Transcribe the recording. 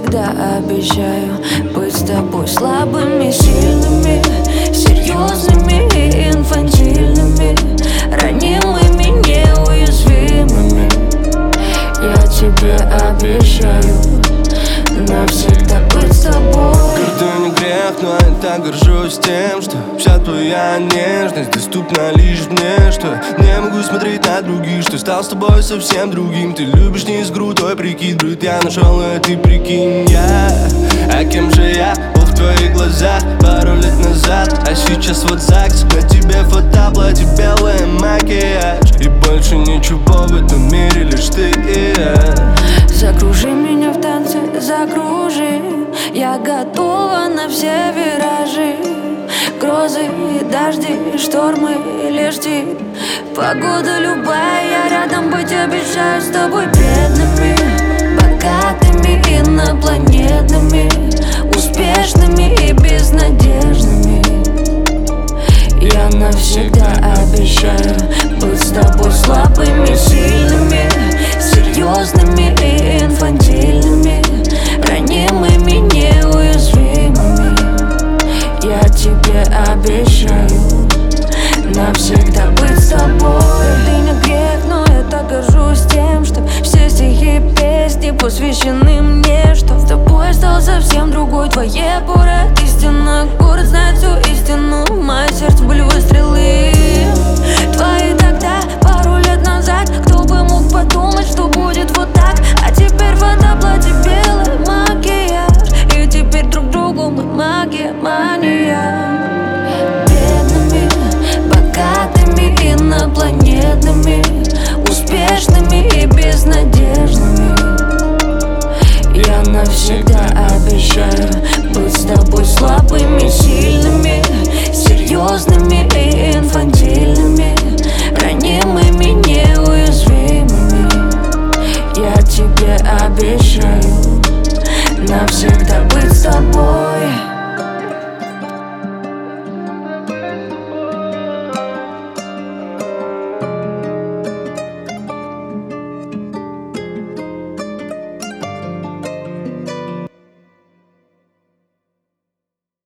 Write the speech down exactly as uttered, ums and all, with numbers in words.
навсегда обещаю быть с тобой слабыми, сильными, серьезными и инфантильными, ранимыми, неуязвимыми. Я тебе обещаю навсегда быть с тобой. Это не грех, но я так горжусь тем, что вся твоя нежность доступна лишь мне, что не могу смотреть на других, что стал с тобой совсем другим. Ты любишь не с крутой прикид, брат, я нашел, а ты прикинь. Я, а кем же я был в твоих глазах пару лет назад, а сейчас вот ЗАГС. На тебе фотоплатье, белый макияж, и больше ничего в этом мире, лишь ты и я. Закружи меня в танце, закружи. Я готова на все виражи. Грозы, дожди, штормы, лишь ты. Погода любая, я рядом быть обещаю. С тобой бедными, богатыми, инопланетными, успешными и безнадежными. Я навсегда обещаю быть с тобой слабыми, сильными, серьезными и инфантильными, ранимыми, неуязвимыми. Я тебе обещаю навсегда быть с тобой. Ты не грех, но я так горжусь тем, что все стихи и песни посвящены мне, что с тобой стал совсем другой. Твоей пород истина, город знает всю истину. В мое сердце были выстрелы твои тогда, пару лет назад. Кто бы мог подумать, что будет вот так. А теперь фотоплатье, белый макияж, и теперь друг другу мы магия, мания. Бедными, богатыми, инопланетными, успешными и безнадежными. Я навсегда обещаю быть с тобой слабыми, сильными, серьезными и инфантильными, ранимыми, неуязвимыми. Я тебе обещаю навсегда быть с тобой.